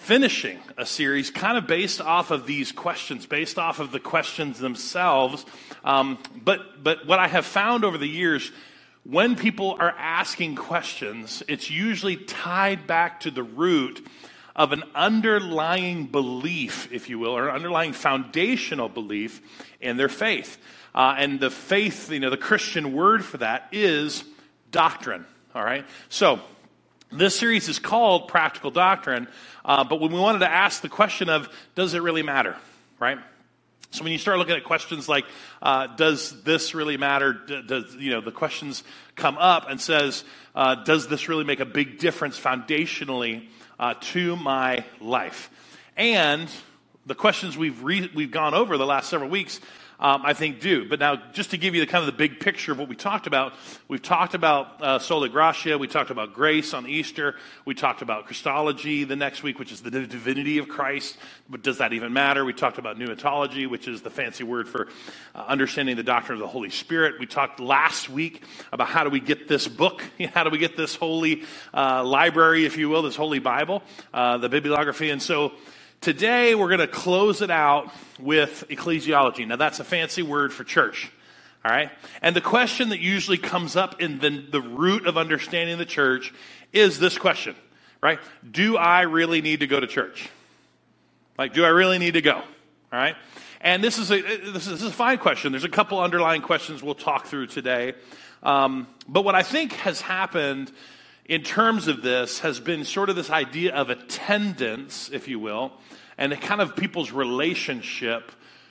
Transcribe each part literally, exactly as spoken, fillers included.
finishing a series kind of based off of these questions, based off of the questions themselves. Um, but but what I have found over the years, when people are asking questions, it's usually tied back to the root of an underlying belief, if you will, or an underlying foundational belief in their faith. Uh, and the faith, you know, the Christian word for that is doctrine, all right? So this series is called Practical Doctrine, uh, but when we wanted to ask the question of, does it really matter, right? So when you start looking at questions like, uh, does this really matter? D- does, you know, the questions come up and says, uh, does this really make a big difference foundationally uh, to my life? And the questions we've re- we've gone over the last several weeks, Um, I think do. But now, just to give you the kind of the big picture of what we talked about, we've talked about uh, Sola Gratia, we talked about grace on Easter, we talked about Christology the next week, which is the divinity of Christ, but does that even matter? We talked about pneumatology, which is the fancy word for uh, understanding the doctrine of the Holy Spirit. We talked last week about how do we get this book, how do we get this holy uh, library, if you will, this holy Bible, uh, the bibliography. And so today, we're going to close it out with ecclesiology. Now, that's a fancy word for church, all right? And the question that usually comes up in the, the root of understanding the church is this question, right? Do I really need to go to church? Like, do I really need to go, all right? And this is a this is a fine question. There's a couple underlying questions we'll talk through today. Um, but what I think has happened in terms of this has been sort of this idea of attendance, if you will, and the kind of people's relationship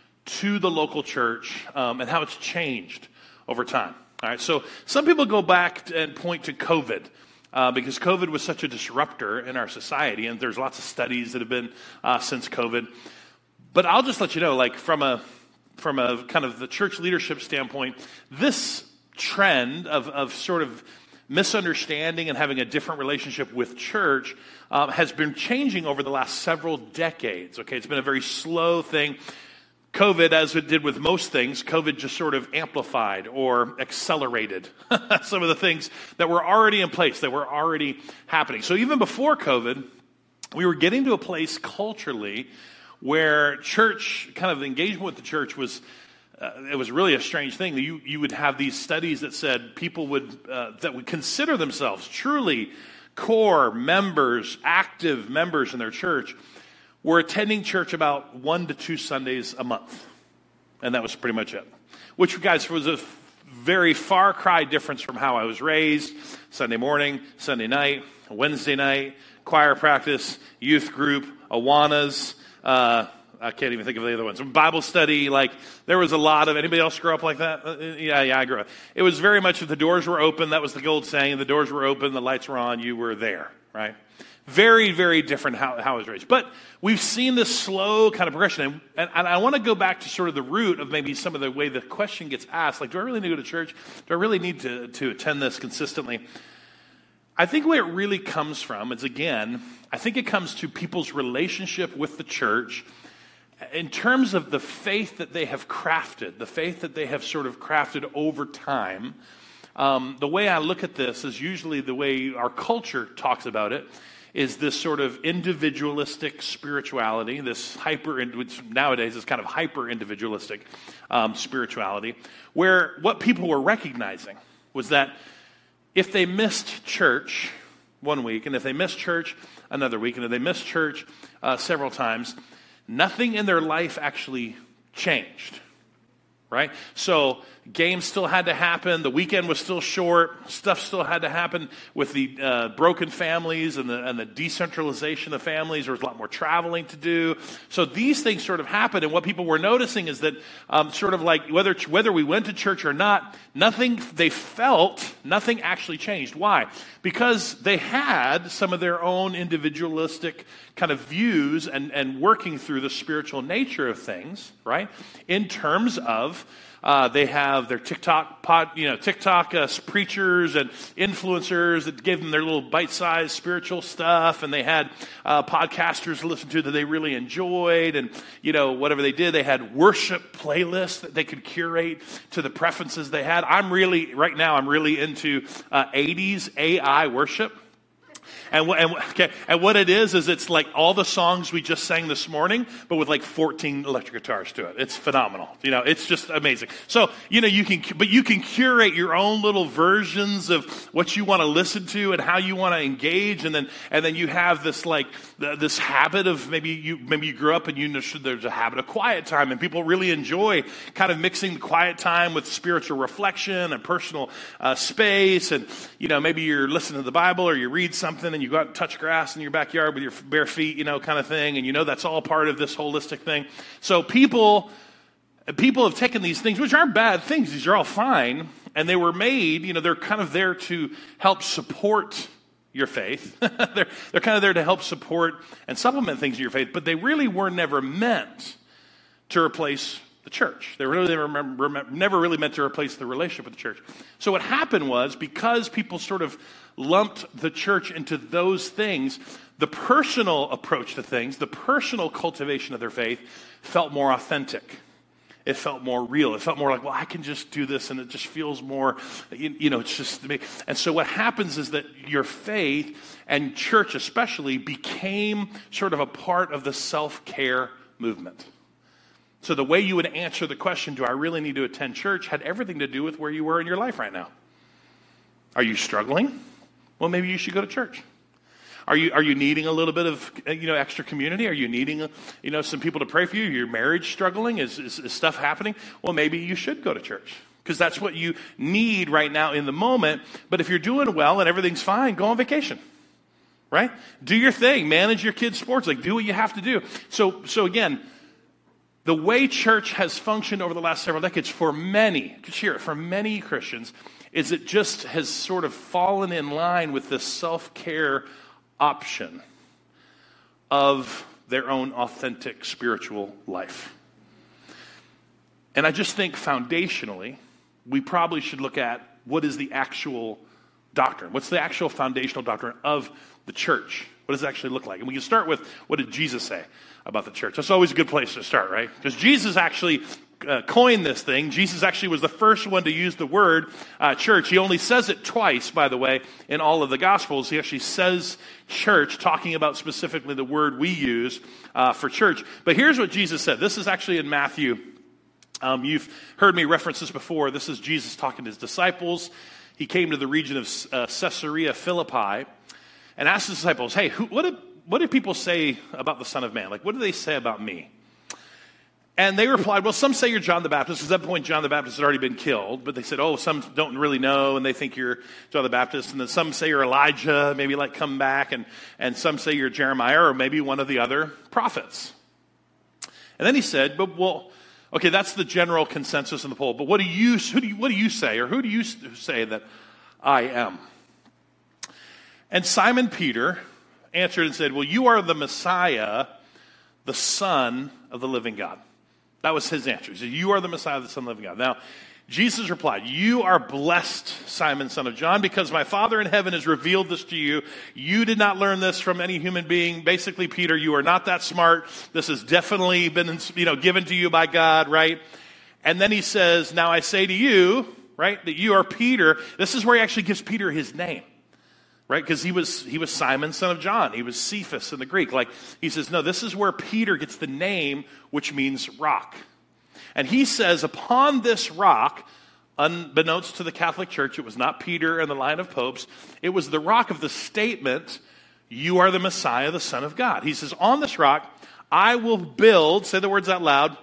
to the local church um, and how it's changed over time. All right, so some people go back and point to COVID uh, because COVID was such a disruptor in our society, and there's lots of studies that have been uh, since COVID. But I'll just let you know, like from a from a kind of the church leadership standpoint, this trend of of sort of misunderstanding and having a different relationship with church um, has been changing over the last several decades. Okay, it's been a very slow thing. COVID, as it did with most things, COVID just sort of amplified or accelerated some of the things that were already in place, that were already happening. So even before COVID, we were getting to a place culturally where church, kind of engagement with the church was Uh, it was really a strange thing. You you would have these studies that said people would uh, that would consider themselves truly core members, active members in their church, were attending church about one to two Sundays a month, and that was pretty much it. Which, guys, was a very far cry difference from how I was raised. Sunday morning, Sunday night, Wednesday night, choir practice, youth group, Awanas. Uh, I can't even think of the other ones. Bible study, like, there was a lot of, anybody else grow up like that? Uh, yeah, yeah, I grew up. It was very much if the doors were open, that was the old saying, the doors were open, the lights were on, you were there, right? Very, very different how, how I was raised. But we've seen this slow kind of progression, and, and, and I want to go back to sort of the root of maybe some of the way the question gets asked, like, do I really need to go to church? Do I really need to, to attend this consistently? I think where it really comes from is, again, I think it comes to people's relationship with the church in terms of the faith that they have crafted, the faith that they have sort of crafted over time. Um, the way I look at this is usually the way our culture talks about it is this sort of individualistic spirituality, this hyper, which nowadays is kind of hyper-individualistic um, spirituality, where what people were recognizing was that if they missed church one week, and if they missed church another week, and if they missed church uh, several times, nothing in their life actually changed, right? So games still had to happen. The weekend was still short. Stuff still had to happen with the uh, broken families and the, and the decentralization of families. There was a lot more traveling to do. So these things sort of happened. And what people were noticing is that um, sort of like whether whether we went to church or not, nothing they felt, nothing actually changed. Why? Because they had some of their own individualistic kind of views and, and working through the spiritual nature of things, right? In terms of Uh, they have their TikTok pod, you know, TikTok uh, preachers and influencers that gave them their little bite-sized spiritual stuff, and they had uh, podcasters to listen to that they really enjoyed, and you know, whatever they did, they had worship playlists that they could curate to the preferences they had. I'm really right now. I'm really into uh, eighties A I worship. And, and, okay, and what it is, is it's like all the songs we just sang this morning, but with like fourteen electric guitars to it. It's phenomenal. You know, it's just amazing. So, you know, you can, but you can curate your own little versions of what you want to listen to and how you want to engage. And then, and then you have this like, this habit of maybe you, maybe you grew up and you know there's a habit of quiet time, and people really enjoy kind of mixing the quiet time with spiritual reflection and personal uh, space. And, you know, maybe you're listening to the Bible or you read something and you go out and touch grass in your backyard with your bare feet, you know, kind of thing. And you know that's all part of this holistic thing. So people, people have taken these things, which aren't bad things. These are all fine. And they were made, you know, they're kind of there to help support your faith. they're, they're kind of there to help support and supplement things in your faith. But they really were never meant to replace the church. They really never, never really meant to replace the relationship with the church. So what happened was, because people sort of lumped the church into those things, the personal approach to things, the personal cultivation of their faith felt more authentic. It felt more real. It felt more like, well, I can just do this, and it just feels more, you, you know, it's just me. And so what happens is that your faith, and church especially, became sort of a part of the self-care movement. So the way you would answer the question, do I really need to attend church, had everything to do with where you were in your life right now. Are you struggling? Well, maybe you should go to church. Are you are you needing a little bit of you know extra community? Are you needing you know some people to pray for you? Your marriage struggling? Is, is, is stuff happening? Well, maybe you should go to church, because that's what you need right now in the moment. But if you're doing well and everything's fine, go on vacation. Right? Do your thing. Manage your kids' sports. Like, do what you have to do. So so again, the way church has functioned over the last several decades for many, just hear it, for many Christians, is it just has sort of fallen in line with this self-care option of their own authentic spiritual life. And I just think foundationally, we probably should look at what is the actual doctrine. What's the actual foundational doctrine of the church? What does it actually look like? And we can start with, what did Jesus say about the church? That's always a good place to start, right? Because Jesus actually uh, coined this thing. Jesus actually was the first one to use the word uh, church. He only says it twice, by the way, in all of the Gospels. He actually says church, talking about specifically the word we use uh, for church. But here's what Jesus said. This is actually in Matthew. Um, you've heard me reference this before. This is Jesus talking to his disciples. He came to the region of uh, Caesarea Philippi and asked his disciples, hey, who, what did what did people say about the Son of Man? Like, what do they say about me? And they replied, well, some say you're John the Baptist, because at that point John the Baptist had already been killed. But they said, oh, some don't really know, and they think you're John the Baptist. And then some say you're Elijah, maybe like come back. And, and some say you're Jeremiah, or maybe one of the other prophets. And then he said, but well, okay, that's the general consensus in the poll. But what do you, who do you, what do you say, or who do you say that I am? And Simon Peter answered and said, well, you are the Messiah, the Son of the living God. That was his answer. He said, you are the Messiah, the Son of the living God. Now, Jesus replied, you are blessed, Simon, son of John, because my Father in heaven has revealed this to you. You did not learn this from any human being. Basically, Peter, you are not that smart. This has definitely been, you know, given to you by God, right? And then he says, now I say to you, right, that you are Peter. This is where he actually gives Peter his name. Right, because he was he was Simon, son of John. He was Cephas in the Greek. Like, he says, no, this is where Peter gets the name, which means rock. And he says, upon this rock, unbeknownst to the Catholic Church, it was not Peter and the line of popes. It was the rock of the statement, you are the Messiah, the Son of God. He says, on this rock, I will build, say the words out loud,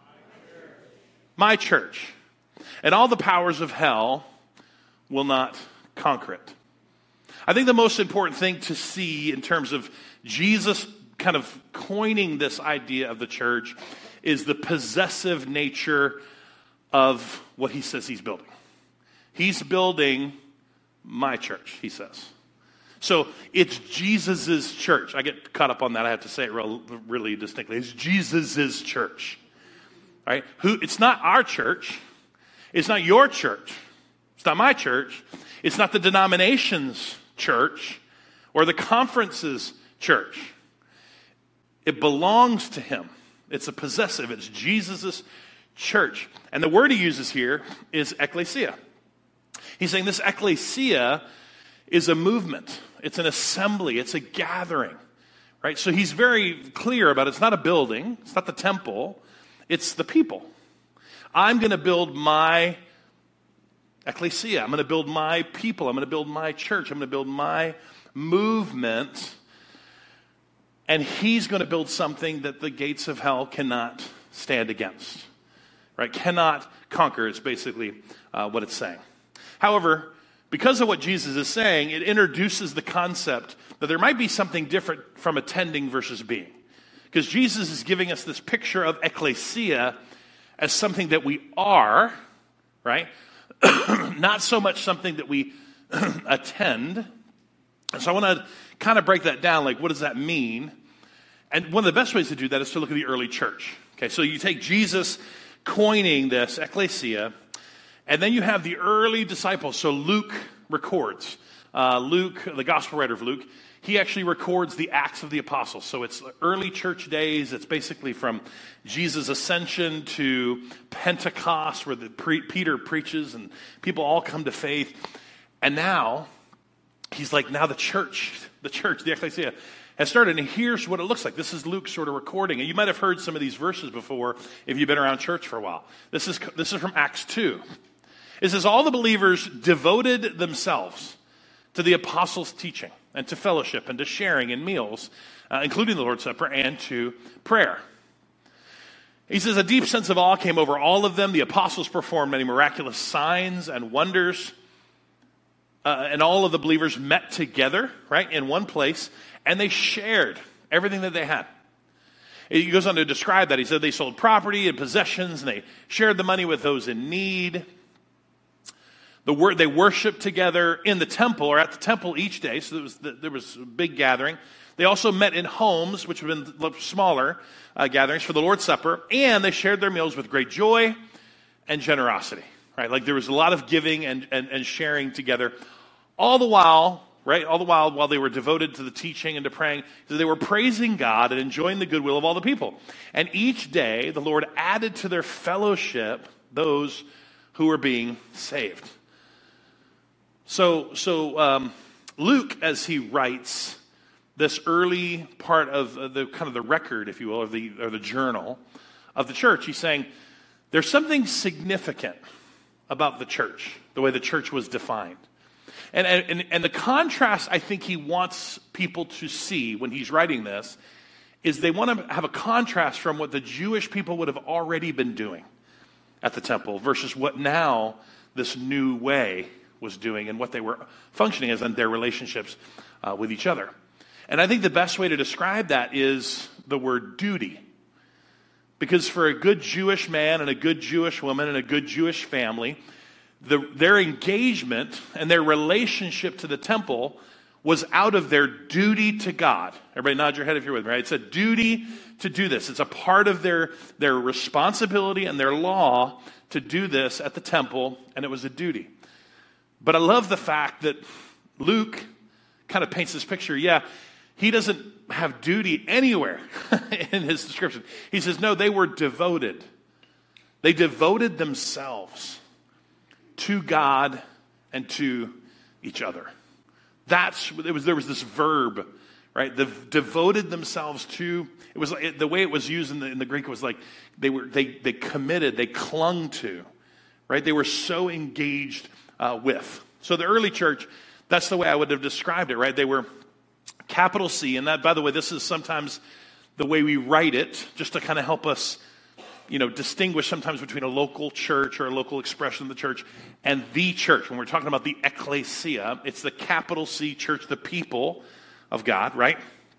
my church. And all the powers of hell will not conquer it. I think the most important thing to see in terms of Jesus kind of coining this idea of the church is the possessive nature of what he says he's building. He's building my church, he says. So it's Jesus's church. I get caught up on that. I have to say it real, really distinctly. It's Jesus's church. Right? Who? It's not our church. It's not your church. It's not my church. It's not the denomination's church or the conference's church. It belongs to him. It's a possessive. It's Jesus's church. And the word he uses here is ecclesia. He's saying this ecclesia is a movement. It's an assembly. It's a gathering, right? So he's very clear about it. It's not a building. It's not the temple. It's the people. I'm going to build my ecclesia. I'm going to build my people. I'm going to build my church. I'm going to build my movement. And he's going to build something that the gates of hell cannot stand against, right? Cannot conquer is basically uh, what it's saying. However, because of what Jesus is saying, it introduces the concept that there might be something different from attending versus being. Because Jesus is giving us this picture of ecclesia as something that we are, right? Not so much something that we attend. And so I want to kind of break that down, like what does that mean? And one of the best ways to do that is to look at the early church. Okay, so you take Jesus coining this ecclesia, and then you have the early disciples. So Luke records. Uh, Luke, the gospel writer of Luke, he actually records the Acts of the Apostles. So it's early church days. It's basically from Jesus' ascension to Pentecost, where the pre- Peter preaches and people all come to faith. And now, he's like, now the church, the church, the ecclesia, has started. And here's what it looks like. This is Luke sort of recording. And you might have heard some of these verses before if you've been around church for a while. This is, this is from Acts two. It says, all the believers devoted themselves to the apostles' teaching and to fellowship and to sharing in meals, uh, including the Lord's Supper, and to prayer. He says, a deep sense of awe came over all of them. The apostles performed many miraculous signs and wonders. Uh, and all of the believers met together, right, in one place, and they shared everything that they had. He goes on to describe that. He said they sold property and possessions, and they shared the money with those in need. The word they worshiped together in the temple or at the temple each day, so there was, there was a big gathering. They also met in homes, which have been smaller uh, gatherings for the Lord's Supper, and they shared their meals with great joy and generosity. Right, like there was a lot of giving and, and, and sharing together, all the while, right, all the while while they were devoted to the teaching and to praying, so they were praising God and enjoying the goodwill of all the people. And each day, the Lord added to their fellowship those who were being saved. So, so um, Luke, as he writes this early part of the kind of the record, if you will, or the or the journal of the church, he's saying there's something significant about the church, the way the church was defined. And, and, and the contrast I think he wants people to see when he's writing this is they want to have a contrast from what the Jewish people would have already been doing at the temple versus what now this new way was doing and what they were functioning as in their relationships uh, with each other. And I think the best way to describe that is the word duty. Because for a good Jewish man and a good Jewish woman and a good Jewish family, the, their engagement and their relationship to the temple was out of their duty to God. Everybody nod your head if you're with me, right? It's a duty to do this. It's a part of their, their responsibility and their law to do this at the temple, and it was a duty. But I love the fact that Luke kind of paints this picture. Yeah, he doesn't have duty anywhere in his description. He says, no, they were devoted. They devoted themselves to God and to each other. That's it was. There was this verb, right? The devoted themselves to. It was it, the way it was used in the, in the Greek was like they were they they committed, they clung to, right? They were so engaged uh, with. So the early church, that's the way I would have described it, right? They were capital C, and that, by the way, this is sometimes the way we write it, just to kind of help us, you know, distinguish sometimes between a local church or a local expression of the church and the church. When we're talking about the ecclesia, it's the capital C church, the people of God, right?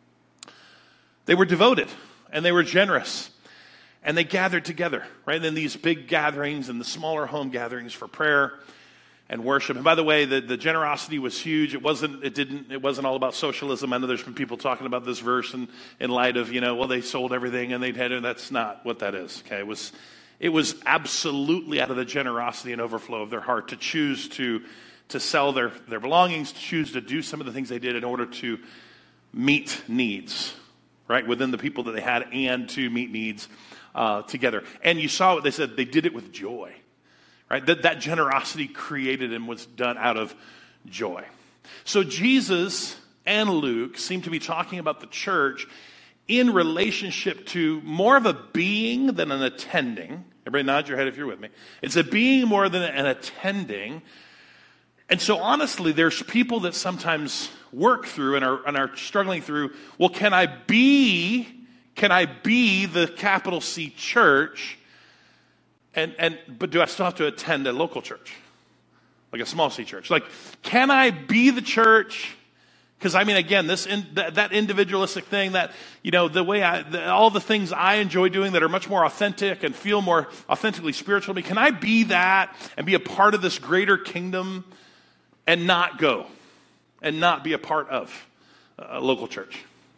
They were devoted and they were generous and they gathered together, right? And then these big gatherings and the smaller home gatherings for prayer and worship. And by the way, the, the generosity was huge. It wasn't, it didn't, it wasn't all about socialism. I know there's been people talking about this verse in, in light of, you know, well, they sold everything and they'd had it. That's not what that is. Okay. It was, it was absolutely out of the generosity and overflow of their heart to choose to, to sell their, their belongings, to choose to do some of the things they did in order to meet needs, right, within the people that they had and to meet needs uh, together. And you saw what they said. They did it with joy. Right? That, that generosity created and was done out of joy. So Jesus and Luke seem to be talking about the church in relationship to more of a being than an attending. Everybody nod your head if you're with me. It's a being more than an attending. And so honestly, there's people that sometimes work through and are, and are struggling through, well, can I be, can I be the capital C church, and, and but do I still have to attend a local church? Like a small C church? Like, can I be the church? Because, I mean, again, this in, that, that individualistic thing, that, you know, the way I, the, all the things I enjoy doing that are much more authentic and feel more authentically spiritual to me, can I be that and be a part of this greater kingdom and not go and not be a part of a local church?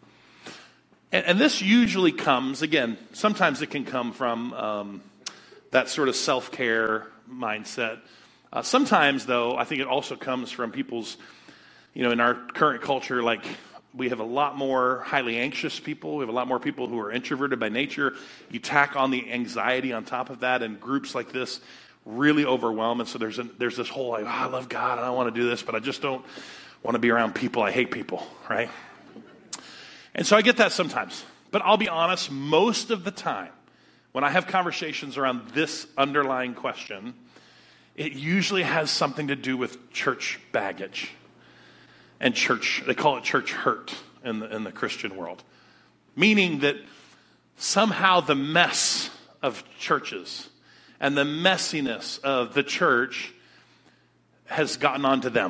And, and this usually comes, again, sometimes it can come from um, that sort of self-care mindset. Uh, sometimes, though, I think it also comes from people's, you know, in our current culture, like, we have a lot more highly anxious people. We have a lot more people who are introverted by nature. You tack on the anxiety on top of that, and groups like this really overwhelm. And so there's a, there's this whole, like, oh, I love God, and I want to do this, but I just don't want to be around people. I hate people, right? And so I get that sometimes. But I'll be honest, most of the time, when I have conversations around this underlying question, it usually has something to do with church baggage. And church, they call it church hurt in the, in the Christian world. Meaning that somehow the mess of churches and the messiness of the church has gotten onto them,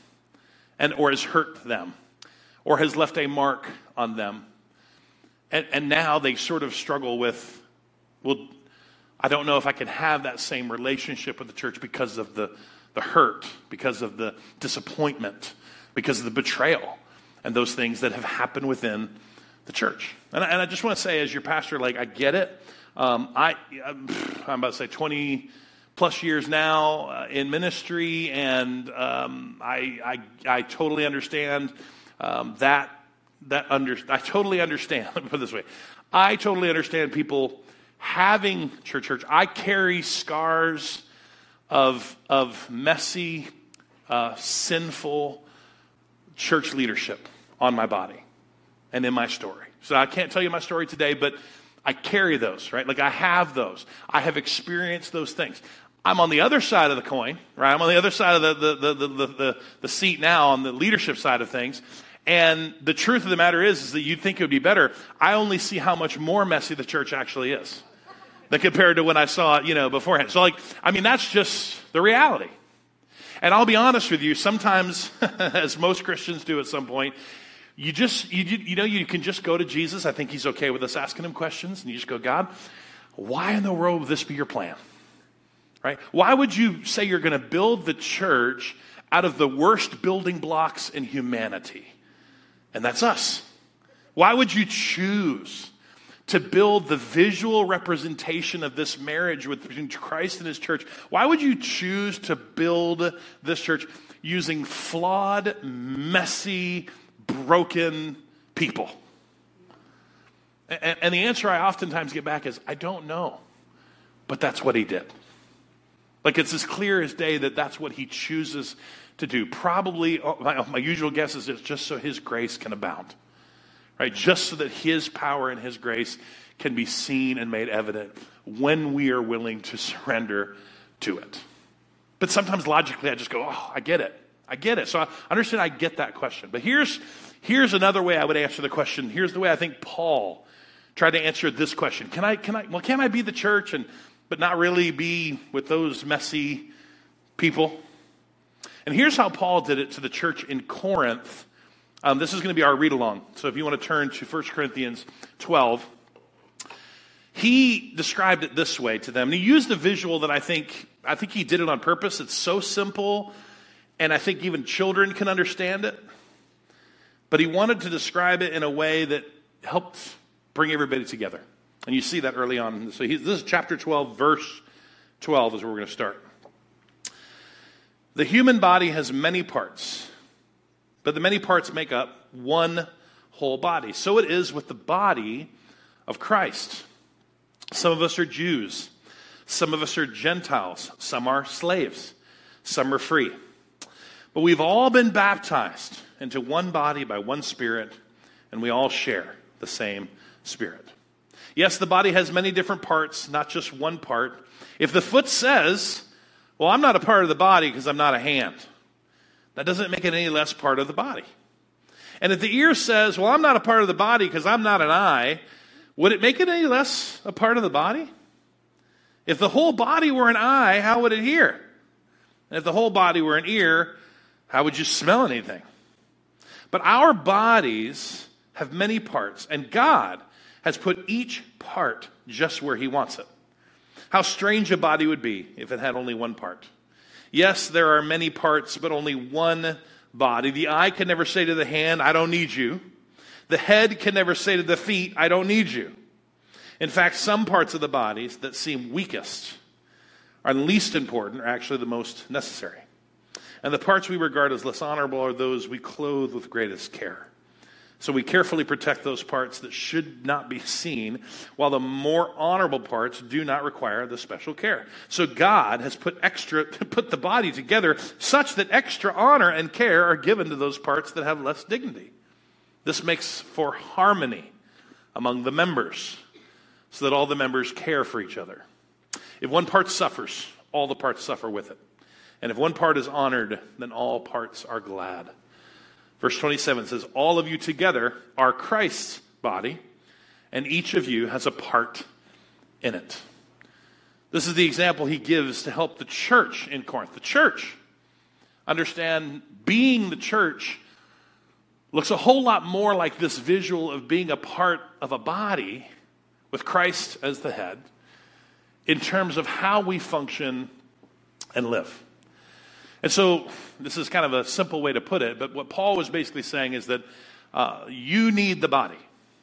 and or has hurt them, or has left a mark on them. And, and now they sort of struggle with, well, I don't know if I can have that same relationship with the church because of the, the hurt, because of the disappointment, because of the betrayal, and those things that have happened within the church. And I, and I just want to say, as your pastor, like, I get it. Um, I, I'm about to say twenty plus years now uh, in ministry, and um, I, I I totally understand um, that that under I totally understand. Let me put it this way: I totally understand people having church church. I carry scars of of messy, uh, sinful church leadership on my body and in my story. So I can't tell you my story today, but I carry those, right? Like, I have those. I have experienced those things. I'm on the other side of the coin, right? I'm on the other side of the the the the, the, the seat now, on the leadership side of things. And the truth of the matter is, is that you'd think it would be better. I only see how much more messy the church actually is than compared to when I saw it, you know, beforehand. So, like, I mean, that's just the reality. And I'll be honest with you, sometimes, as most Christians do at some point, you just, you, you know, you can just go to Jesus. I think he's okay with us asking him questions. And you just go, God, why in the world would this be your plan? Right? Why would you say you're going to build the church out of the worst building blocks in humanity? And that's us. Why would you choose to build the visual representation of this marriage with, between Christ and his church? Why would you choose to build this church using flawed, messy, broken people? And, and the answer I oftentimes get back is, I don't know. But that's what he did. Like, it's as clear as day that that's what he chooses to do. Probably, my, my usual guess is it's just so his grace can abound. Right? Just so that his power and his grace can be seen and made evident when we are willing to surrender to it. But sometimes logically I just go, oh, I get it. I get it. So I understand I get that question. But here's, here's another way I would answer the question. Here's the way I think Paul tried to answer this question. Can I, can I, well, can I be the church and, but not really be with those messy people? And here's how Paul did it to the church in Corinth. Um, this is going to be our read-along. So if you want to turn to First Corinthians twelve, he described it this way to them. And he used a visual that I think, I think he did it on purpose. It's so simple, and I think even children can understand it. But he wanted to describe it in a way that helped bring everybody together. And you see that early on. So he, this is chapter twelve, verse twelve is where we're going to start. The human body has many parts, but the many parts make up one whole body. So it is with the body of Christ. Some of us are Jews. Some of us are Gentiles. Some are slaves. Some are free. But we've all been baptized into one body by one Spirit, and we all share the same Spirit. Yes, the body has many different parts, not just one part. If the foot says, well, I'm not a part of the body because I'm not a hand, that doesn't make it any less part of the body. And if the ear says, well, I'm not a part of the body because I'm not an eye, would it make it any less a part of the body? If the whole body were an eye, how would it hear? And if the whole body were an ear, how would you smell anything? But our bodies have many parts, and God has put each part just where he wants it. How strange a body would be if it had only one part. Yes, there are many parts, but only one body. The eye can never say to the hand, I don't need you. The head can never say to the feet, I don't need you. In fact, some parts of the bodies that seem weakest are least important are actually the most necessary. And the parts we regard as less honorable are those we clothe with greatest care. So we carefully protect those parts that should not be seen, while the more honorable parts do not require the special care. So God has put extra, put the body together such that extra honor and care are given to those parts that have less dignity. This makes for harmony among the members, so that all the members care for each other. If one part suffers, all the parts suffer with it. And if one part is honored, then all parts are glad. Verse twenty-seven says, all of you together are Christ's body, and each of you has a part in it. This is the example he gives to help the church in Corinth. The church, understand, being the church looks a whole lot more like this visual of being a part of a body with Christ as the head in terms of how we function and live. And so this is kind of a simple way to put it, but what Paul was basically saying is that uh, you need the body,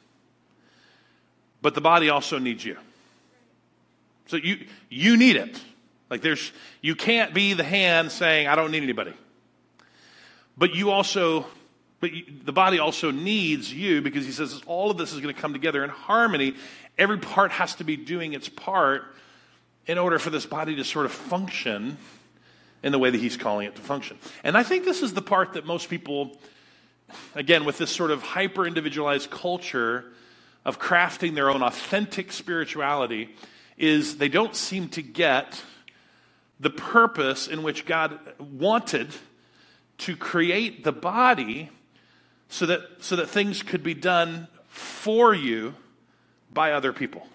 but the body also needs you. So you you need it. Like there's you can't be the hand saying I don't need anybody. But you also but you, the body also needs you, because he says all of this is going to come together in harmony. Every part has to be doing its part in order for this body to sort of function in the way that he's calling it to function. And I think this is the part that most people, again, with this sort of hyper-individualized culture of crafting their own authentic spirituality, is they don't seem to get the purpose in which God wanted to create the body so that, so that things could be done for you by other people.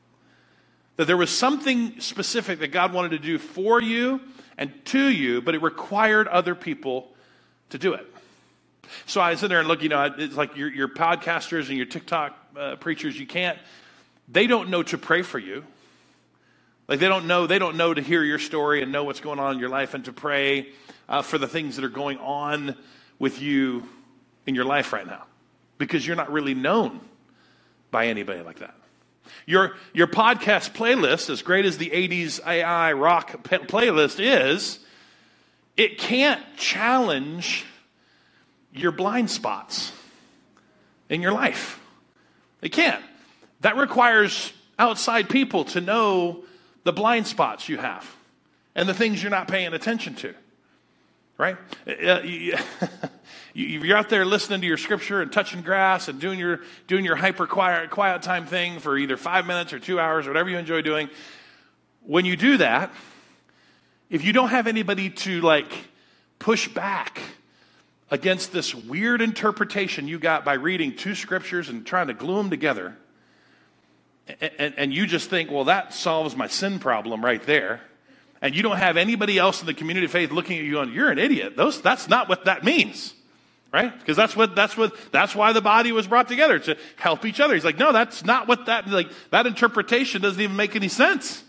That there was something specific that God wanted to do for you and to you, but it required other people to do it. So I sit there and look, you know, it's like your, your podcasters and your TikTok uh, preachers, you can't, they don't know to pray for you. Like they don't know, they don't know to hear your story and know what's going on in your life and to pray uh, for the things that are going on with you in your life right now. Because you're not really known by anybody like that. Your your podcast playlist, as great as the eighties A I rock p- playlist is, it can't challenge your blind spots in your life. It can't. That requires outside people to know the blind spots you have and the things you're not paying attention to. Right? Uh, you, you're out there listening to your scripture and touching grass and doing your doing your hyper quiet quiet time thing for either five minutes or two hours, or whatever you enjoy doing. When you do that, if you don't have anybody to like push back against this weird interpretation you got by reading two scriptures and trying to glue them together, and, and, and you just think, well, that solves my sin problem right there. And you don't have anybody else in the community of faith looking at you going, you're an idiot. Those, that's not what that means, right? Because that's what, that's what, that's why the body was brought together, to help each other. He's like, no, that's not what that, like, that interpretation doesn't even make any sense.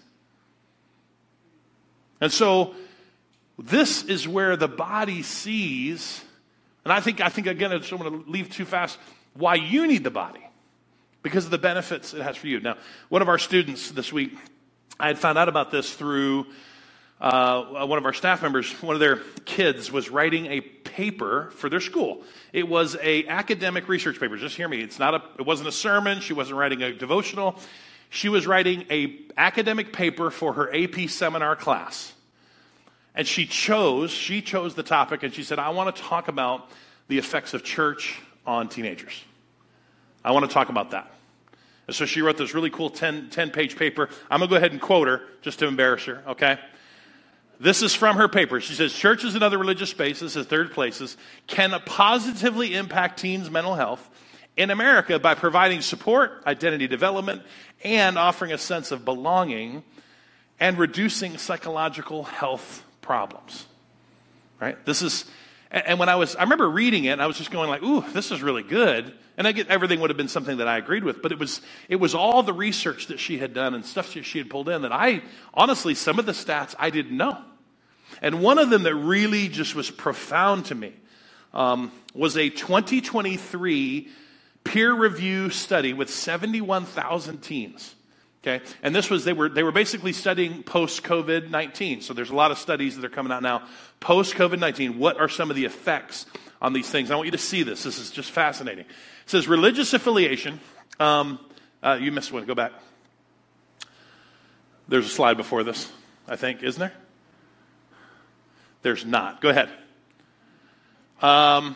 And so this is where the body sees, and I think, I think again, I don't want to leave too fast, why you need the body, because of the benefits it has for you. Now, one of our students this week, I had found out about this through Uh, one of our staff members. One of their kids was writing a paper for their school. It was a academic research paper. Just hear me. It's not a. It wasn't a sermon. She wasn't writing a devotional. She was writing a academic paper for her A P seminar class. And she chose. She chose the topic, and she said, "I want to talk about the effects of church on teenagers. I want to talk about that. And so she wrote this really cool ten, ten-page paper. I'm going to go ahead and quote her just to embarrass her, okay? This is from her paper. She says, churches and other religious spaces, as third places, can positively impact teens' mental health in America by providing support, identity development, and offering a sense of belonging and reducing psychological health problems. Right? This is, and when I was, I remember reading it, and I was just going like, ooh, this is really good. And I get everything would have been something that I agreed with, but it was it was all the research that she had done and stuff that she had pulled in that I, honestly, some of the stats I didn't know. And one of them that really just was profound to me um, was a twenty twenty-three peer review study with seventy-one thousand teens. Okay, and this was they were they were basically studying post COVID nineteen. So there's a lot of studies that are coming out now post COVID nineteen. What are some of the effects on these things? I want you to see this. This is just fascinating. It says religious affiliation. Um, uh, you missed one. Go back. There's a slide before this, I think, isn't there? There's not. Go ahead. Um,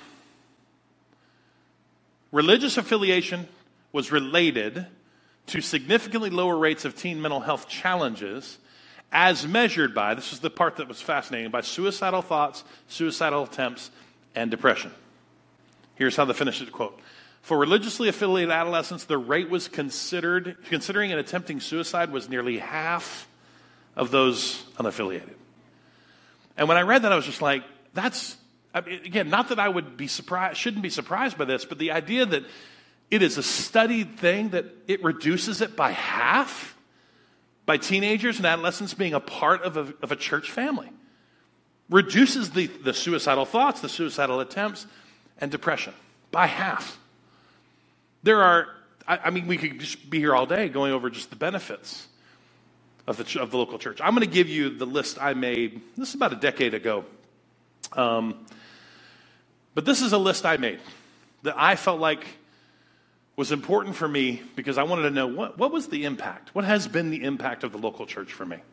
religious affiliation was related to significantly lower rates of teen mental health challenges as measured by, this is the part that was fascinating, by suicidal thoughts, suicidal attempts, and depression. Here's how they finished the quote. For religiously affiliated adolescents, the rate was considered, considering and attempting suicide was nearly half of those unaffiliated. And when I read that, I was just like, that's, I mean, again, not that I would be surprised, shouldn't be surprised by this, but the idea that it is a studied thing, that it reduces it by half by teenagers and adolescents being a part of a, of a church family. Reduces the, the suicidal thoughts, the suicidal attempts, and depression by half. There are, I, I mean, we could just be here all day going over just the benefits of the, of the local church. I'm going to give you the list I made. This is about a decade ago. Um, but this is a list I made that I felt like was important for me because I wanted to know what, what was the impact? What has been the impact of the local church for me?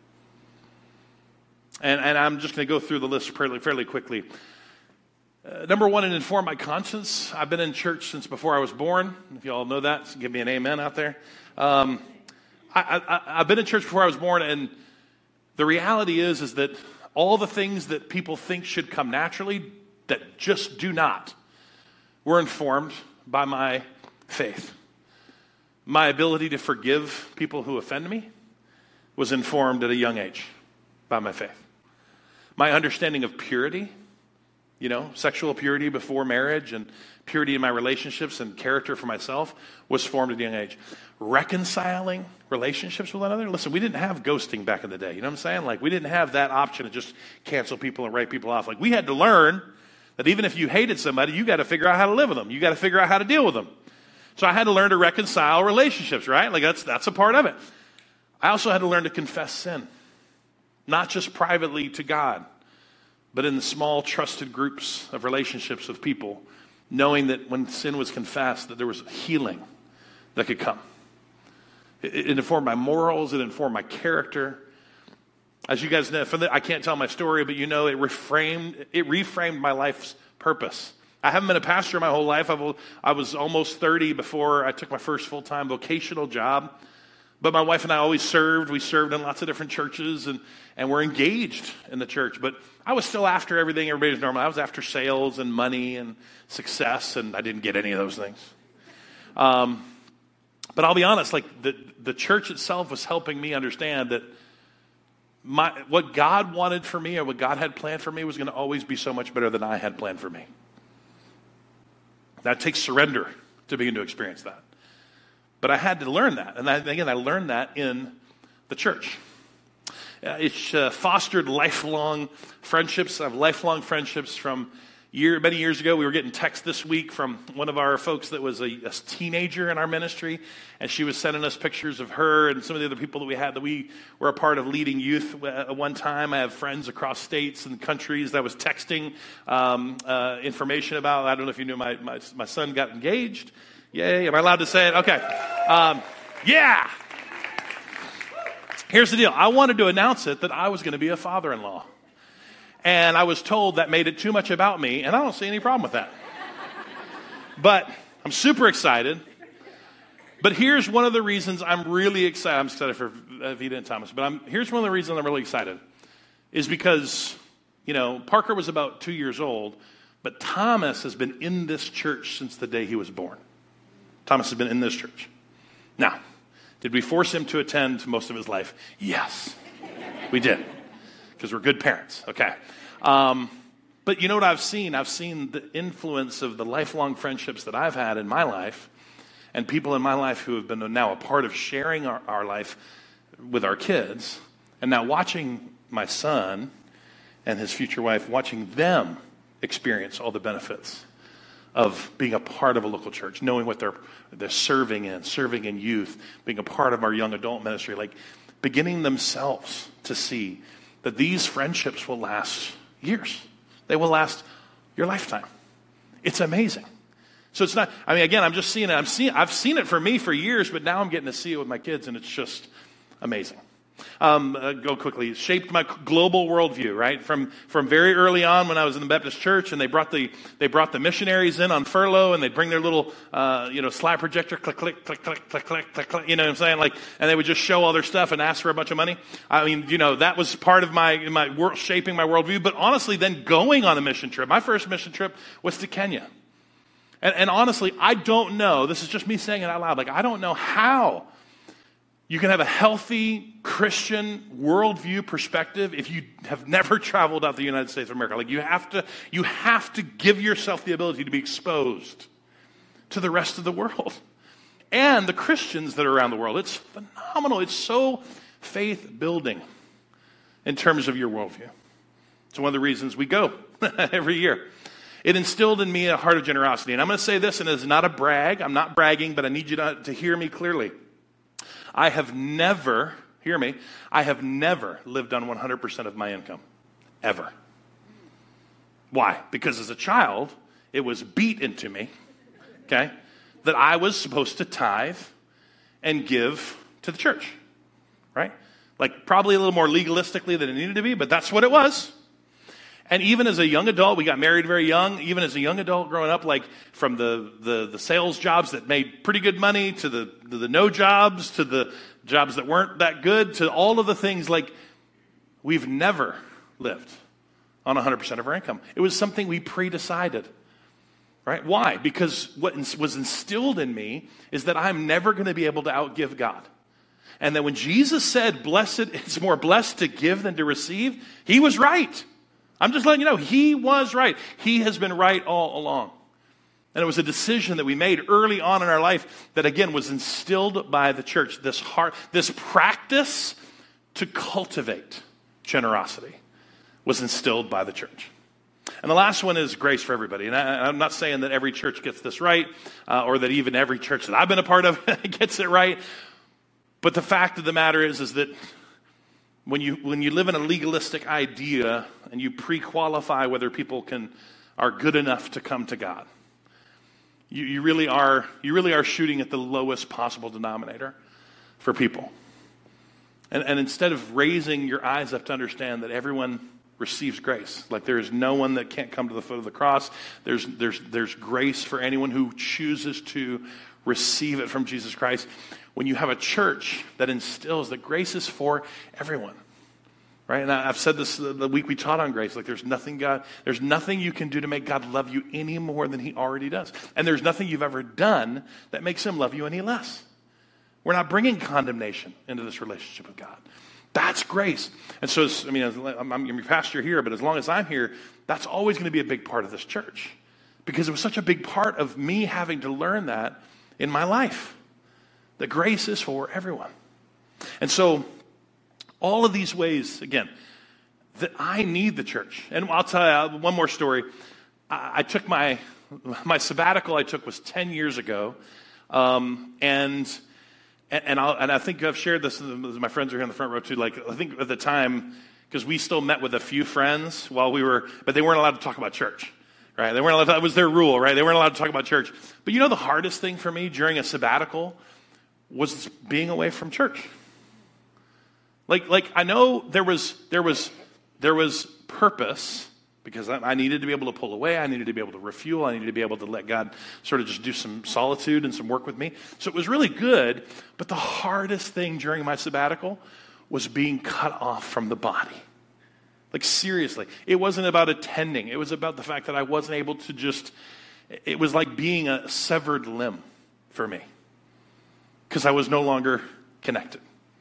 And, and I'm just going to go through the list fairly, fairly quickly. Uh, number one, it informed my conscience. I've been in church since before I was born. If you all know that, so give me an amen out there. Um, I, I, I've been in church before I was born, and the reality is, is that all the things that people think should come naturally that just do not were informed by my faith. My ability to forgive people who offend me was informed at a young age by my faith. My understanding of purity, you know, sexual purity before marriage and purity in my relationships and character for myself was formed at a young age. Reconciling relationships with one another. Listen, we didn't have ghosting back in the day. You know what I'm saying? Like, we didn't have that option to just cancel people and write people off. Like, we had to learn that even if you hated somebody, you got to figure out how to live with them. You got to figure out how to deal with them. So I had to learn to reconcile relationships, right? Like, that's that's a part of it. I also had to learn to confess sin. Not just privately to God, but in the small trusted groups of relationships with people, knowing that when sin was confessed, that there was healing that could come. It, it informed my morals, it informed my character. As you guys know, from the, I can't tell my story, but you know, it reframed, it reframed my life's purpose. I haven't been a pastor my whole life. I've, I was almost thirty before I took my first full-time vocational job. But my wife and I always served. We served in lots of different churches, and, and we're engaged in the church. But I was still after everything everybody was normal. I was after sales and money and success, and I didn't get any of those things. Um, but I'll be honest, like the, the church itself was helping me understand that my what God wanted for me or what God had planned for me was going to always be so much better than I had planned for me. That takes surrender to begin to experience that. But I had to learn that. And I, again, I learned that in the church. Uh, it's uh, fostered lifelong friendships. I have lifelong friendships from year, many years ago. We were getting text this week from one of our folks that was a, a teenager in our ministry. And she was sending us pictures of her and some of the other people that we had that we were a part of leading youth at one time. I have friends across states and countries that I was texting um, uh, information about. I don't know if you knew my, my, my son got engaged. Yay, am I allowed to say it? Okay. Um, yeah. Here's the deal. I wanted to announce it that I was going to be a father-in-law. And I was told that made it too much about me, and I don't see any problem with that. But I'm super excited. But here's one of the reasons I'm really excited. I'm excited for uh, Vida and Thomas. But I'm, here's one of the reasons I'm really excited. Is because, you know, Parker was about two years old. But Thomas has been in this church since the day he was born. Thomas has been in this church. Now, did we force him to attend most of his life? Yes, we did. Because we're good parents. Okay. Um, but you know what I've seen? I've seen the influence of the lifelong friendships that I've had in my life and people in my life who have been now a part of sharing our, our life with our kids, and now watching my son and his future wife, watching them experience all the benefits of being a part of a local church, knowing what they're they're serving in, serving in youth, being a part of our young adult ministry, like beginning themselves to see that these friendships will last years. They will last your lifetime. It's amazing. So it's not, I mean, again, I'm just seeing it. I'm seeing, I've seen it for me for years, but now I'm getting to see it with my kids, and it's just amazing. Um, uh, go quickly. It shaped my global worldview, right? From from very early on when I was in the Baptist church, and they brought the they brought the missionaries in on furlough, and they'd bring their little uh, you know slide projector, click click click click click click click click. You know what I'm saying? Like, and they would just show all their stuff and ask for a bunch of money. I mean, you know, that was part of my my world, shaping my worldview. But honestly, then going on a mission trip. My first mission trip was to Kenya, and, and honestly, I don't know. This is just me saying it out loud. Like, I don't know how you can have a healthy Christian worldview perspective if you have never traveled out the United States of America. Like, you have to, you have to give yourself the ability to be exposed to the rest of the world and the Christians that are around the world. It's phenomenal. It's so faith-building in terms of your worldview. It's one of the reasons we go every year. It instilled in me a heart of generosity. And I'm going to say this, and it's not a brag. I'm not bragging, but I need you to, to hear me clearly. I have never, hear me, I have never lived on one hundred percent of my income. Ever. Why? Because as a child, it was beat into me, okay, that I was supposed to tithe and give to the church, right? Like, probably a little more legalistically than it needed to be, but that's what it was. And even as a young adult, we got married very young. Even as a young adult growing up, like from the, the, the sales jobs that made pretty good money to the, to the no jobs, to the jobs that weren't that good, to all of the things, like, we've never lived on one hundred percent of our income. It was something we pre-decided, right? Why? Because what was instilled in me is that I'm never going to be able to outgive God. And that when Jesus said, blessed, it's more blessed to give than to receive, he was right. I'm just letting you know, he was right. He has been right all along. And it was a decision that we made early on in our life that, again, was instilled by the church. This heart, this practice to cultivate generosity was instilled by the church. And the last one is grace for everybody. And I, I'm not saying that every church gets this right, uh, or that even every church that I've been a part of gets it right. But the fact of the matter is, is that When you when you live in a legalistic idea and you pre-qualify whether people can are good enough to come to God, you, you really are you really are shooting at the lowest possible denominator for people. And, and instead of raising your eyes up to understand that everyone receives grace, like there is no one that can't come to the foot of the cross. There's there's there's grace for anyone who chooses to receive it from Jesus Christ. When you have a church that instills that grace is for everyone, right? And I've said this the week we taught on grace, like there's nothing God, there's nothing you can do to make God love you any more than he already does. And there's nothing you've ever done that makes him love you any less. We're not bringing condemnation into this relationship with God. That's grace. And so, I mean, I'm, I'm your pastor here, but as long as I'm here, that's always going to be a big part of this church. Because it was such a big part of me having to learn that in my life. That grace is for everyone. And so, all of these ways, again, that I need the church. And I'll tell you one more story. I, I took my, my sabbatical I took was ten years ago. Um, and and, I'll, and I think I've shared this, my friends are here in the front row too, like I think at the time, because we still met with a few friends while we were, but they weren't allowed to talk about church. Right? They weren't allowed to, that was their rule, right? They weren't allowed to talk about church. But you know the hardest thing for me during a sabbatical was being away from church. Like, like I know there was there was there was purpose because I, I needed to be able to pull away. I needed to be able to refuel. I needed to be able to let God sort of just do some solitude and some work with me. So it was really good, but the hardest thing during my sabbatical was being cut off from the body. Like, seriously, it wasn't about attending. It was about the fact that I wasn't able to just, it was like being a severed limb for me because I was no longer connected.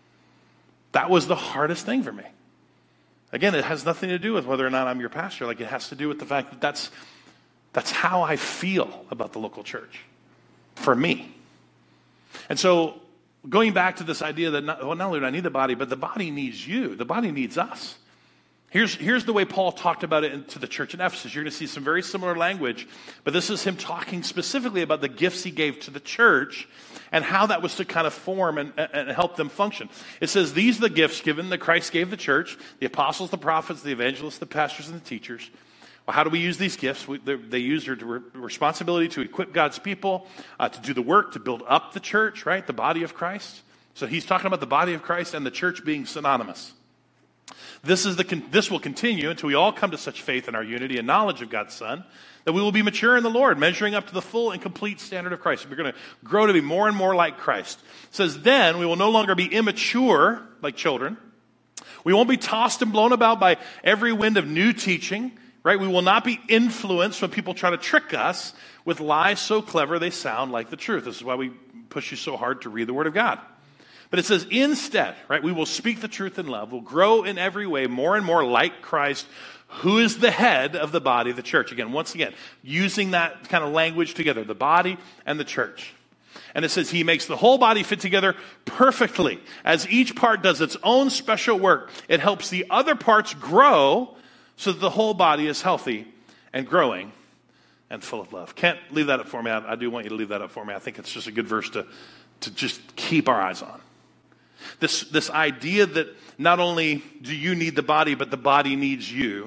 That was the hardest thing for me. Again, it has nothing to do with whether or not I'm your pastor. Like, it has to do with the fact that that's, that's how I feel about the local church for me. And so going back to this idea that not, well, not only do I need the body, but the body needs you. The body needs us. Here's, here's the way Paul talked about it to the church in Ephesus. You're going to see some very similar language, but this is him talking specifically about the gifts he gave to the church and how that was to kind of form and, and help them function. It says, these are the gifts given that Christ gave the church, the apostles, the prophets, the evangelists, the pastors, and the teachers. Well, how do we use these gifts? We, they use their responsibility to equip God's people, uh, to do the work, to build up the church, right? The body of Christ. So he's talking about the body of Christ and the church being synonymous. This is the this will continue until we all come to such faith in our unity and knowledge of God's Son that we will be mature in the Lord, measuring up to the full and complete standard of Christ. We're going to grow to be more and more like Christ. It says, then we will no longer be immature like children. We won't be tossed and blown about by every wind of new teaching, right? We will not be influenced when people try to trick us with lies so clever they sound like the truth. This is why we push you so hard to read the Word of God. But it says, instead, right, we will speak the truth in love. We'll grow in every way more and more like Christ, who is the head of the body of the church. Again, once again, using that kind of language together, the body and the church. And it says he makes the whole body fit together perfectly. As each part does its own special work, it helps the other parts grow so that the whole body is healthy and growing and full of love. Can't leave that up for me. I, I do want you to leave that up for me. I think it's just a good verse to, to just keep our eyes on. This, this idea that not only do you need the body, but the body needs you.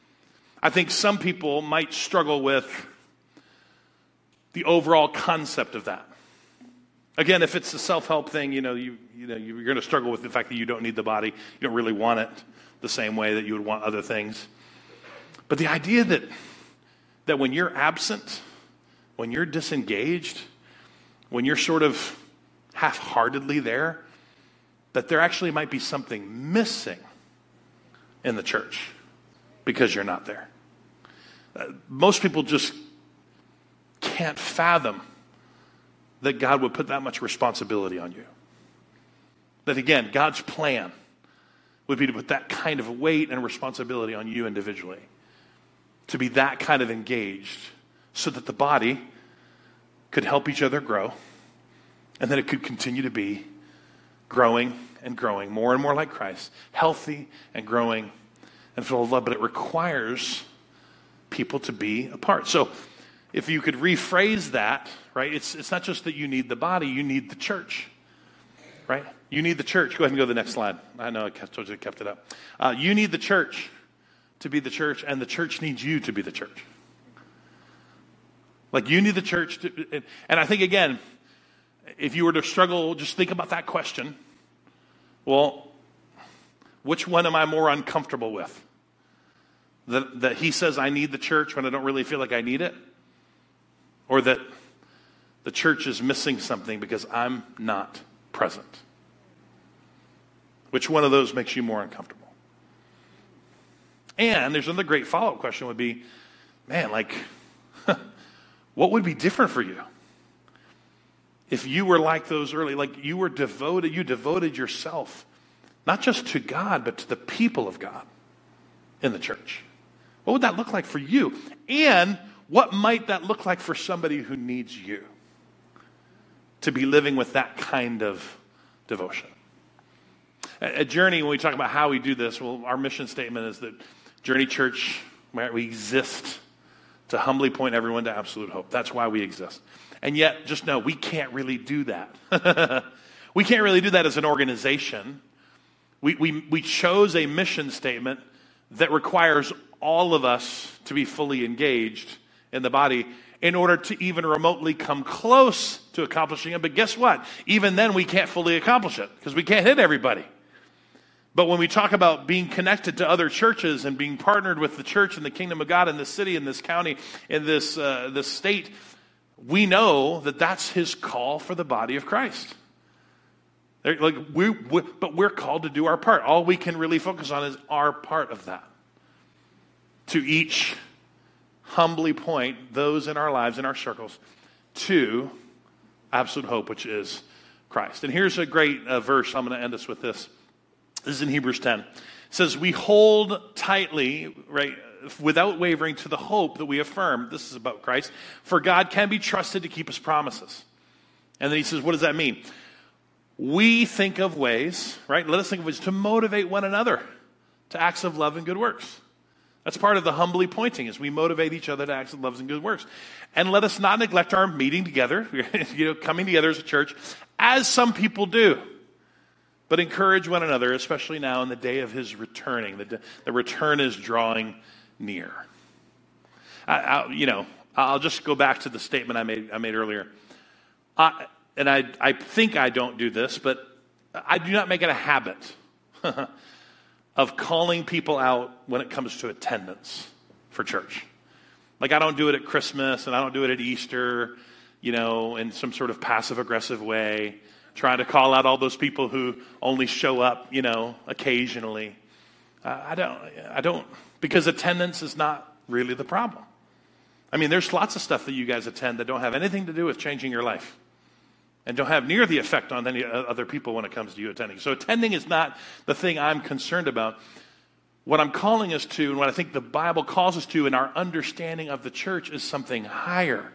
I think some people might struggle with the overall concept of that. Again, if it's a self-help thing, you know, you, you know, you're going to struggle with the fact that you don't need the body. You don't really want it the same way that you would want other things. But the idea that, that when you're absent, when you're disengaged, when you're sort of half-heartedly there, that there actually might be something missing in the church because you're not there. Uh, most people just can't fathom that God would put that much responsibility on you. That again, God's plan would be to put that kind of weight and responsibility on you individually. To be that kind of engaged so that the body could help each other grow and that it could continue to be growing and growing, more and more like Christ, healthy and growing and full of love. But it requires people to be apart. So if you could rephrase that, right, it's it's not just that you need the body, you need the church, right? You need the church. Go ahead and go to the next slide. I know I told you I kept it up. Uh, you need the church to be the church, and the church needs you to be the church. Like, you need the church to, and I think, again, if you were to struggle, just think about that question. Well, which one am I more uncomfortable with? That, that he says I need the church when I don't really feel like I need it? Or that the church is missing something because I'm not present? Which one of those makes you more uncomfortable? And there's another great follow-up question would be, man, like, what would be different for you? If you were like those early, like you were devoted, you devoted yourself, not just to God, but to the people of God in the church. What would that look like for you? And what might that look like for somebody who needs you to be living with that kind of devotion? At Journey, when we talk about how we do this, well, our mission statement is that Journey Church, we exist to humbly point everyone to absolute hope. That's why we exist. And yet, just know, we can't really do that. We can't really do that as an organization. We, we, we chose a mission statement that requires all of us to be fully engaged in the body in order to even remotely come close to accomplishing it. But guess what? Even then, we can't fully accomplish it because we can't hit everybody. But when we talk about being connected to other churches and being partnered with the church and the kingdom of God in this city, in this county, in this, uh, this state, we know that that's his call for the body of Christ. They're like we, we, but we're called to do our part. All we can really focus on is our part of that. To each humbly point those in our lives, in our circles, to absolute hope, which is Christ. And here's a great uh, verse. I'm going to end us with this. This is in Hebrews ten. It says, we hold tightly, right, without wavering to the hope that we affirm. This is about Christ. For God can be trusted to keep his promises. And then he says, what does that mean? We think of ways, right? Let us think of ways to motivate one another to acts of love and good works. That's part of the humbly pointing, is we motivate each other to acts of love and good works. And let us not neglect our meeting together, you know, coming together as a church, as some people do. But encourage one another, especially now in the day of his returning. The, the return is drawing near. I, I, you know, I'll just go back to the statement I made I made earlier. I, and I, I think I don't do this, but I do not make it a habit of calling people out when it comes to attendance for church. Like, I don't do it at Christmas, and I don't do it at Easter, you know, in some sort of passive-aggressive way, trying to call out all those people who only show up, you know, occasionally. Uh, I don't, I don't, because attendance is not really the problem. I mean, there's lots of stuff that you guys attend that don't have anything to do with changing your life, and don't have near the effect on any other people when it comes to you attending. So attending is not the thing I'm concerned about. What I'm calling us to, and what I think the Bible calls us to in our understanding of the church, is something higher.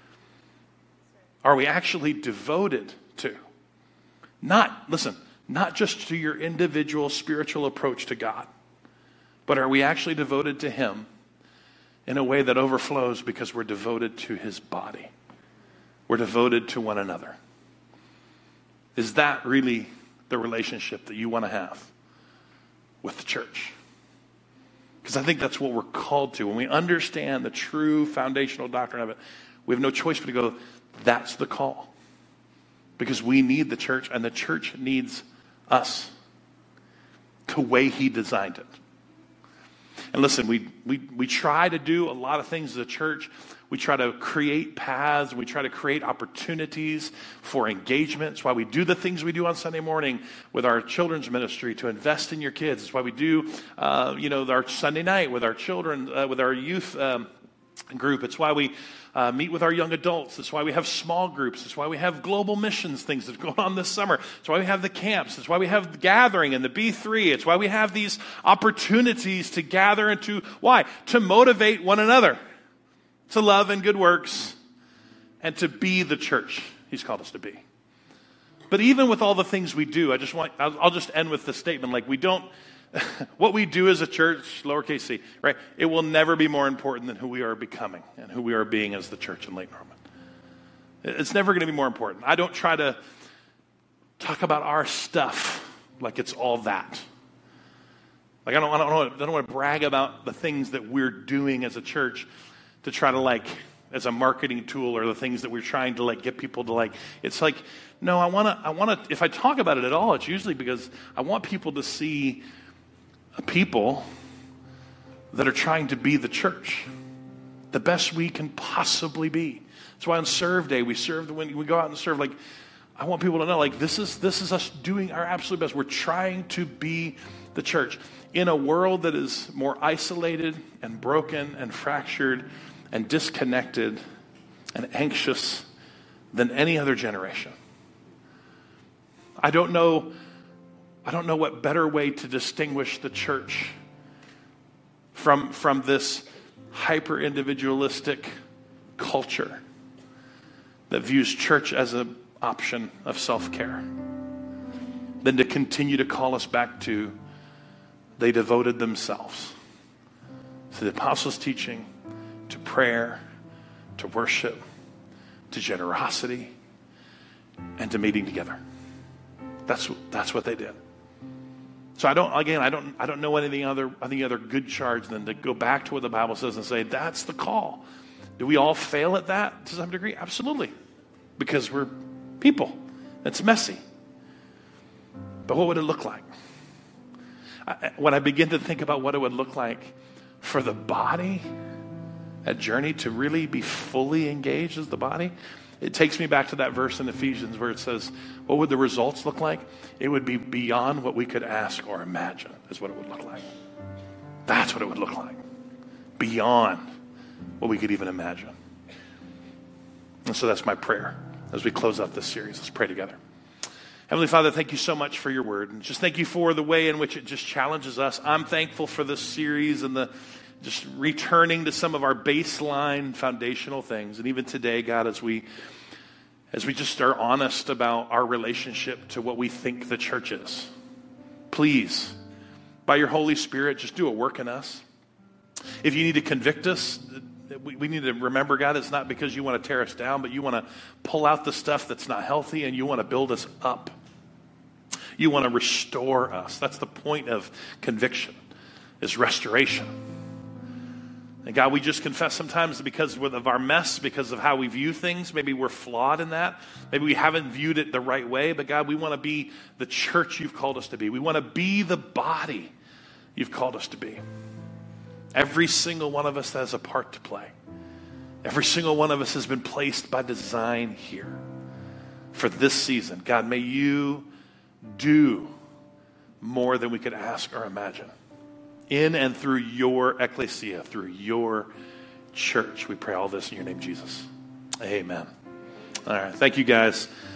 Are we actually devoted to? Not, listen, not just to your individual spiritual approach to God, but are we actually devoted to him in a way that overflows because we're devoted to his body? We're devoted to one another. Is that really the relationship that you want to have with the church? Because I think that's what we're called to. When we understand the true foundational doctrine of it, we have no choice but to go, that's the call. Because we need the church, and the church needs us the way he designed it. And listen, we, we, we try to do a lot of things as a church. We try to create paths. We try to create opportunities for engagement. It's why we do the things we do on Sunday morning with our children's ministry to invest in your kids. It's why we do, uh, you know, our Sunday night with our children, uh, with our youth um, group. It's why we uh, meet with our young adults. It's why we have small groups. It's why we have global missions things that are going on this summer. It's why we have the camps. It's why we have the gathering and the B three. It's why we have these opportunities to gather and to, why? To motivate one another to love and good works, and to be the church he's called us to be. But even with all the things we do, I just want, I'll, I'll just end with the statement, like we don't, what we do as a church, lowercase c, right, it will never be more important than who we are becoming and who we are being as the church in Lake Norman. It's never going to be more important. I don't try to talk about our stuff like it's all that. Like I don't, I don't, want to, I don't want to brag about the things that we're doing as a church to try to like, as a marketing tool, or the things that we're trying to like get people to like. It's like, no, I want to, I want to, if I talk about it at all, it's usually because I want people to see a people that are trying to be the church, the best we can possibly be. That's why on Serve Day, we serve, when we go out and serve, like, I want people to know, like, this is, this is us doing our absolute best. We're trying to be the church in a world that is more isolated and broken and fractured and disconnected and anxious than any other generation. I don't know, I don't know what better way to distinguish the church from, from this hyper-individualistic culture that views church as an option of self-care than to continue to call us back to they devoted themselves to the apostles' teaching, to prayer, to worship, to generosity, and to meeting together. That's that's what they did. So I don't again I don't I don't know anything other any other good charge than to go back to what the Bible says and say that's the call. Do we all fail at that to some degree? Absolutely, because we're people. It's messy. But what would it look like? I, when I begin to think about what it would look like for the body at Journey to really be fully engaged as the body, it takes me back to that verse in Ephesians where it says, what would the results look like? It would be beyond what we could ask or imagine is what it would look like. That's what it would look like. Beyond what we could even imagine. And so that's my prayer as we close out this series. Let's pray together. Heavenly Father, thank you so much for your word. And just thank you for the way in which it just challenges us. I'm thankful for this series and the just returning to some of our baseline foundational things. And even today, God, as we as we just are honest about our relationship to what we think the church is, please, by your Holy Spirit, just do a work in us. If you need to convict us, we, we need to remember, God, it's not because you want to tear us down, but you want to pull out the stuff that's not healthy and you want to build us up. You want to restore us. That's the point of conviction, is restoration. And God, we just confess sometimes because of our mess, because of how we view things, maybe we're flawed in that. Maybe we haven't viewed it the right way. But God, we want to be the church you've called us to be. We want to be the body you've called us to be. Every single one of us has a part to play. Every single one of us has been placed by design here for this season. God, may you do more than we could ask or imagine. In and through your ecclesia, through your church. We pray all this in your name, Jesus. Amen. All right. Thank you, guys.